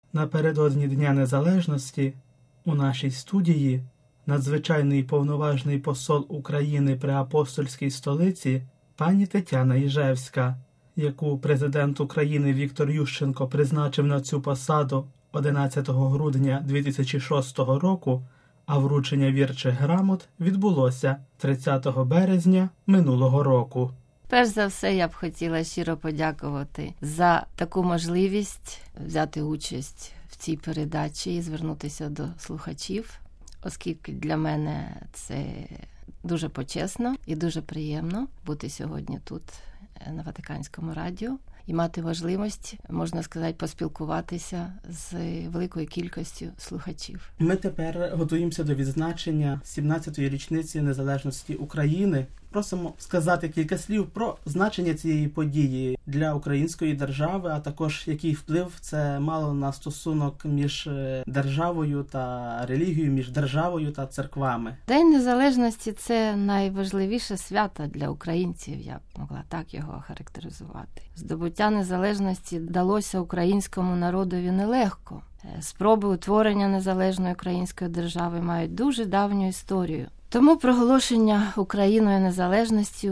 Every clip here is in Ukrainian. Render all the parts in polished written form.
Напередодні Дня Незалежності у нашій студії надзвичайний повноважний посол України при апостольській столиці пані Тетяна Іжевська, яку президент України Віктор Ющенко призначив на цю посаду 11 грудня 2006 року, а вручення вірчих грамот відбулося 30 березня минулого року. Перш за все, я б хотіла щиро подякувати за таку можливість взяти участь в цій передачі і звернутися до слухачів, оскільки для мене це дуже почесно і дуже приємно бути сьогодні тут, на Ватиканському радіо, і мати можливість, можна сказати, поспілкуватися з великою кількістю слухачів. Ми тепер готуємося до відзначення 17-ї річниці незалежності України. Просимо сказати кілька слів про значення цієї події для української держави, а також який вплив це мало на стосунок між державою та релігією, між державою та церквами. День Незалежності – це найважливіше свято для українців, я б могла так його охарактеризувати. Здобуття незалежності далося українському народові нелегко. Спроби утворення незалежної української держави мають дуже давню історію. Тому проголошення Україною незалежності у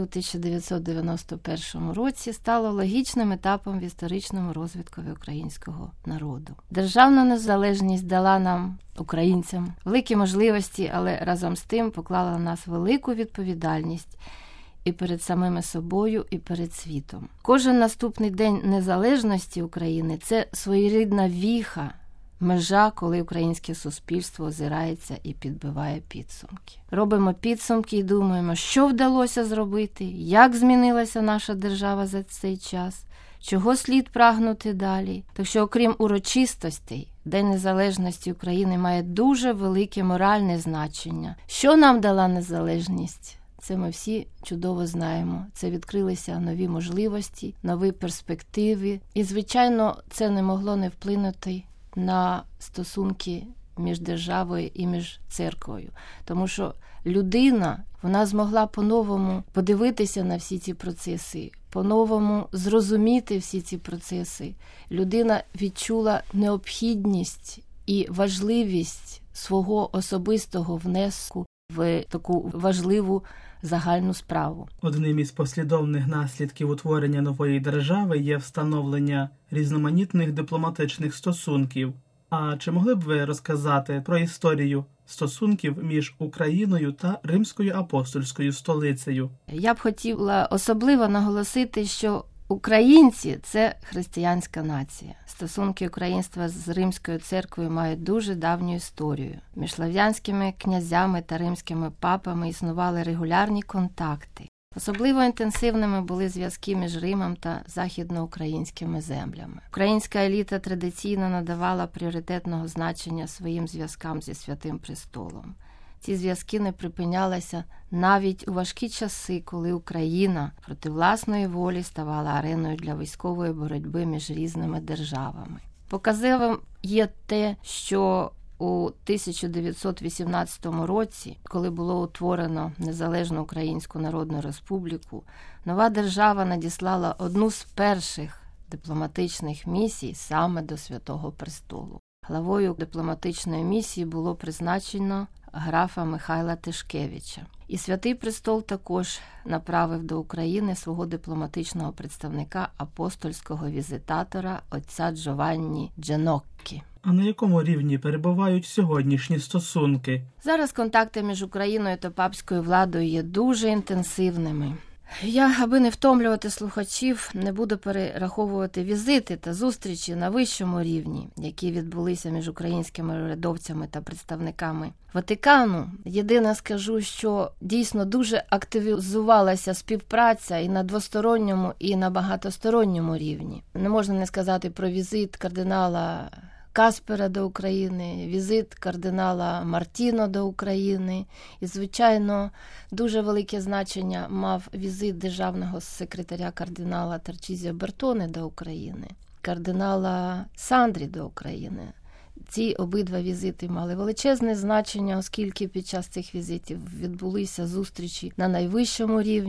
1991 році стало логічним етапом в історичному розвитку українського народу. Державна незалежність дала нам, українцям, великі можливості, але разом з тим поклала на нас велику відповідальність і перед самими собою, і перед світом. Кожен наступний день незалежності України – це своєрідна віха, межа, коли українське суспільство озирається і підбиває підсумки. Робимо підсумки і думаємо, що вдалося зробити, як змінилася наша держава за цей час, чого слід прагнути далі. Так що, окрім урочистостей, День Незалежності України має дуже велике моральне значення. Що нам дала незалежність? Це ми всі чудово знаємо. Це відкрилися нові можливості, нові перспективи. І, звичайно, це не могло не вплинути на стосунки між державою і між церквою. Тому що людина, вона змогла по-новому подивитися на всі ці процеси, по-новому зрозуміти всі ці процеси. Людина відчула необхідність і важливість свого особистого внеску в таку важливу загальну справу. Одним із послідовних наслідків утворення нової держави є встановлення різноманітних дипломатичних стосунків. А чи могли б ви розказати про історію стосунків між Україною та Римською апостольською столицею? Я б хотіла особливо наголосити, що українці – це християнська нація. Стосунки українства з Римською церквою мають дуже давню історію. Між слав'янськими князями та римськими папами існували регулярні контакти. Особливо інтенсивними були зв'язки між Римом та західноукраїнськими землями. Українська еліта традиційно надавала пріоритетного значення своїм зв'язкам зі Святим Престолом. Ці зв'язки не припинялися навіть у важкі часи, коли Україна проти власної волі ставала ареною для військової боротьби між різними державами. Показовим є те, що у 1918 році, коли було утворено Незалежну Українську Народну Республіку, нова держава надіслала одну з перших дипломатичних місій саме до Святого Престолу. Главою дипломатичної місії було призначено графа Михайла Тишкевича. І Святий Престол також направив до України свого дипломатичного представника, апостольського візитатора отця Джованні Дженоккі. А на якому рівні перебувають сьогоднішні стосунки? Зараз контакти між Україною та папською владою є дуже інтенсивними. Я, аби не втомлювати слухачів, не буду перераховувати візити та зустрічі на вищому рівні, які відбулися між українськими урядовцями та представниками Ватикану. Єдине скажу, що дійсно дуже активізувалася співпраця і на двосторонньому, і на багатосторонньому рівні. Не можна не сказати про візит кардинала Каспера до України, візит кардинала Мартіно до України. І, звичайно, дуже велике значення мав візит державного секретаря кардинала Тарчізіо Бертоне до України, кардинала Сандрі до України. Ці обидва візити мали величезне значення, оскільки під час цих візитів відбулися зустрічі на найвищому рівні.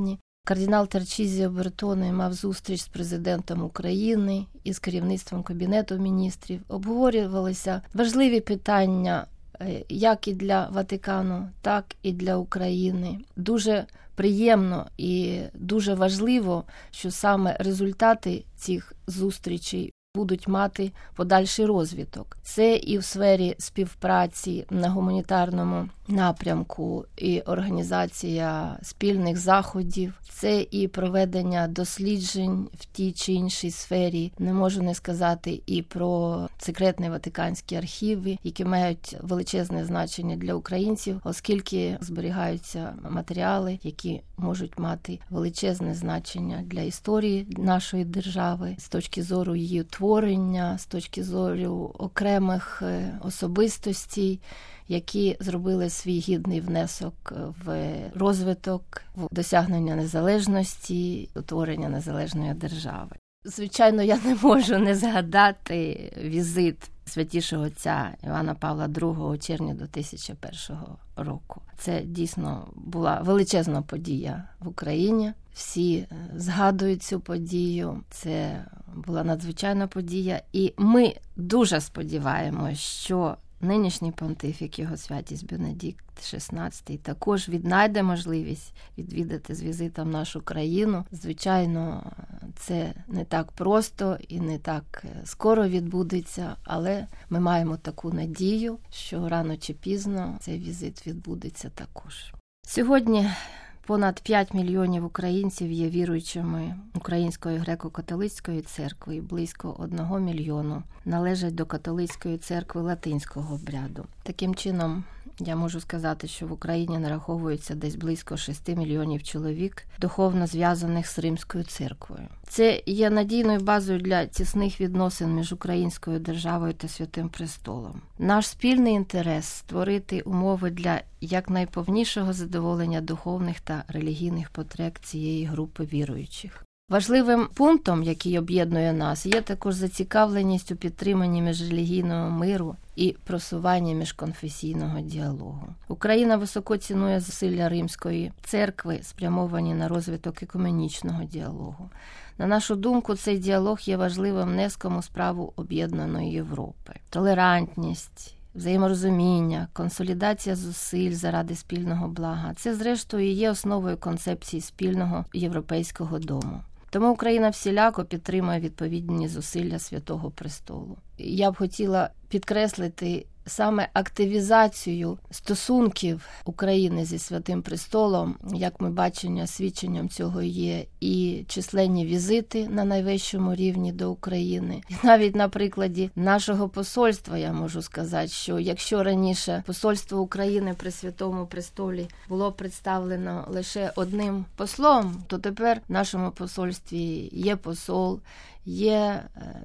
Кардинал Тарчізіо Бертоне мав зустріч з президентом України і з керівництвом Кабінету міністрів. Обговорювалися важливі питання як і для Ватикану, так і для України. Дуже приємно і дуже важливо, що саме результати цих зустрічей будуть мати подальший розвиток. Це і в сфері співпраці на гуманітарному напрямку, і організація спільних заходів, це і проведення досліджень в тій чи іншій сфері. Не можу не сказати і про секретні ватиканські архіви, які мають величезне значення для українців, оскільки зберігаються матеріали, які можуть мати величезне значення для історії нашої держави, з точки зору її творення, з точки зору окремих особистостей, які зробили свій гідний внесок в розвиток, в досягнення незалежності, утворення незалежної держави. Звичайно, я не можу не згадати візит святішого отця Івана Павла II у червні 2001 року. Це дійсно була величезна подія в Україні. Всі згадують цю подію. Це була надзвичайна подія. І ми дуже сподіваємося, що нинішній понтифік, його святість Бенедикт XVI, також віднайде можливість відвідати з візитом нашу країну. Звичайно, це не так просто і не так скоро відбудеться, але ми маємо таку надію, що рано чи пізно цей візит відбудеться також. Сьогодні понад 5 мільйонів українців є віруючими Української греко-католицької церкви і близько 1 мільйону належать до католицької церкви латинського обряду. Таким чином, я можу сказати, що в Україні нараховується десь близько 6 мільйонів чоловік, духовно зв'язаних з Римською церквою. Це є надійною базою для тісних відносин між українською державою та Святим Престолом. Наш спільний інтерес – створити умови для якнайповнішого задоволення духовних та релігійних потреб цієї групи віруючих. Важливим пунктом, який об'єднує нас, є також зацікавленість у підтриманні міжрелігійного миру і просуванні міжконфесійного діалогу. Україна високо цінує зусилля Римської церкви, спрямовані на розвиток екуменічного діалогу. На нашу думку, цей діалог є важливим внеском у справу об'єднаної Європи. Толерантність, взаєморозуміння, консолідація зусиль заради спільного блага – це, зрештою, є основою концепції спільного європейського дому. Тому Україна всіляко підтримує відповідні зусилля Святого Престолу. Я б хотіла підкреслити саме активізацію стосунків України зі Святим Престолом. Як ми бачимо, свідченням цього є і численні візити на найвищому рівні до України. І навіть на прикладі нашого посольства я можу сказати, що якщо раніше посольство України при Святому Престолі було представлено лише одним послом, то тепер в нашому посольстві є посол, є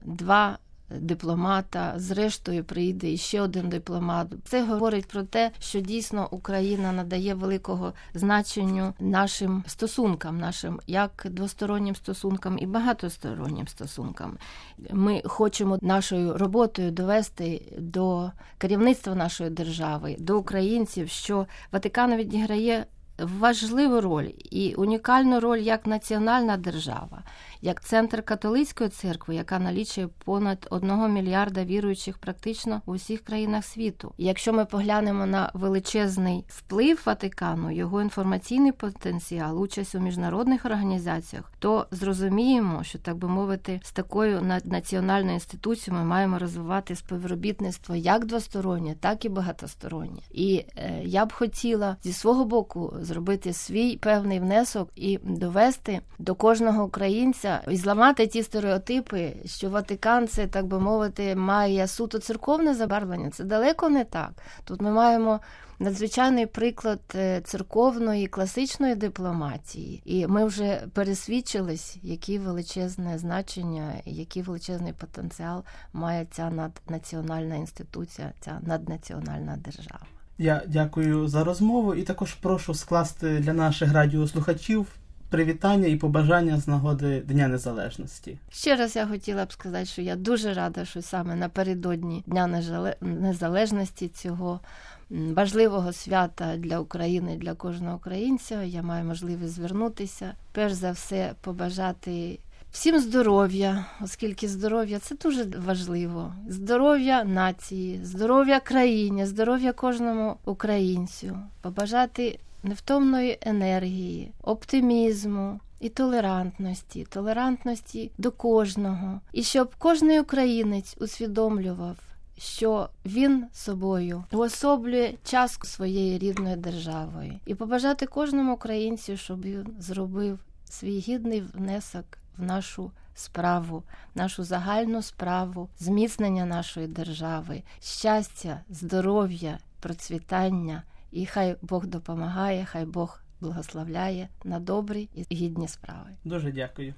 2 дипломата, зрештою прийде ще один дипломат. Це говорить про те, що дійсно Україна надає великого значення нашим стосункам, нашим як двостороннім стосункам і багатостороннім стосункам. Ми хочемо нашою роботою довести до керівництва нашої держави, до українців, що Ватикан відіграє важливу роль і унікальну роль як національна держава, як центр католицької церкви, яка налічує понад 1 мільярда віруючих практично у всіх країнах світу. І якщо ми поглянемо на величезний вплив Ватикану, його інформаційний потенціал, участь у міжнародних організаціях, то зрозуміємо, що, так би мовити, з такою наднаціональною інституцією ми маємо розвивати співробітництво як двостороннє, так і багатостороннє. І я б хотіла зі свого боку зробити свій певний внесок і довести до кожного українця і зламати ті стереотипи, що Ватикан, це, так би мовити, має суто церковне забарвлення. Це далеко не так. Тут ми маємо надзвичайний приклад церковної, класичної дипломатії. І ми вже пересвідчились, які величезне значення, який величезний потенціал має ця наднаціональна інституція, ця наднаціональна держава. Я дякую за розмову і також прошу скласти для наших радіослухачів привітання і побажання з нагоди Дня Незалежності. Ще раз я хотіла б сказати, що я дуже рада, що саме напередодні Дня Незалежності, цього важливого свята для України, для кожного українця, я маю можливість звернутися. Перш за все, побажати всім здоров'я, оскільки здоров'я – це дуже важливо. Здоров'я нації, здоров'я країні, здоров'я кожному українцю. Побажати невтомної енергії, оптимізму і толерантності до кожного. І щоб кожний українець усвідомлював, що він собою уособлює частку своєї рідної держави. І побажати кожному українцю, щоб він зробив свій гідний внесок в нашу справу, нашу загальну справу, зміцнення нашої держави, щастя, здоров'я, процвітання. І хай Бог допомагає, хай Бог благословляє на добрі і гідні справи. Дуже дякую.